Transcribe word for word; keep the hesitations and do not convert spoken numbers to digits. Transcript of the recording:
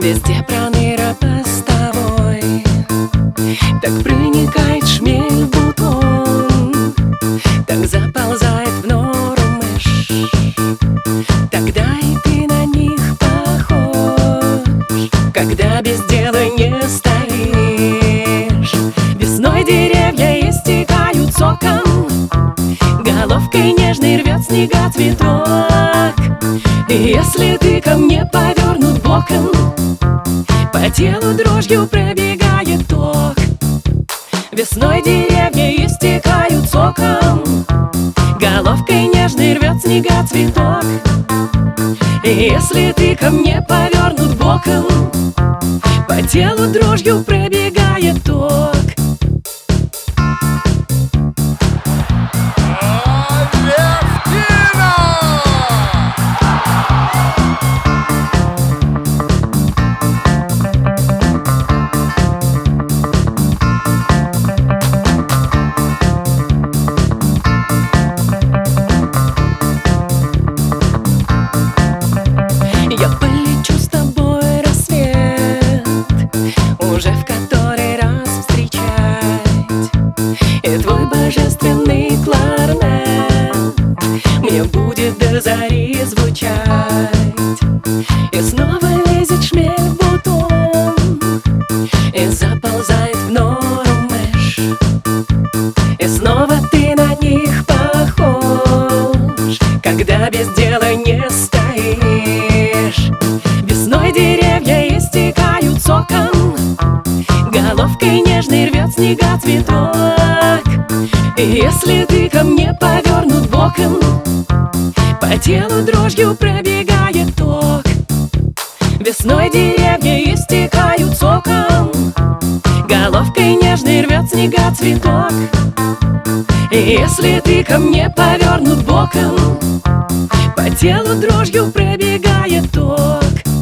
Везде проныра постовой, так проникает шмель в бутон, так заползает в нору мышь, тогда и ты на них похож. Когда без дела не стоишь, весной деревья истекают соком, головкой нежной рвет снега цветок. И если ты ко мне повернут боком, по телу дрожью пробегает ток. Весной деревья истекают соком, головкой нежной рвет снега цветок. И если ты ко мне повернут боком, по телу дрожью пробегает ток. Я полечу с тобой рассвет, уже в который раз встречать, и твой божественный кларнет мне будет до зари звучать. И снова лезет шмель в бутон, и заползает в нору мышь, и снова ты на них похож, когда без дела не стоишь. Весной деревья истекают соком, головкой нежной рвет снега цветок. И если ты ко мне повернут боком, по телу дрожью пробегает ток. Весной деревья истекают соком, головкой нежной рвет снега цветок. И если ты ко мне повернут боком, по телу дрожью пробегает ток.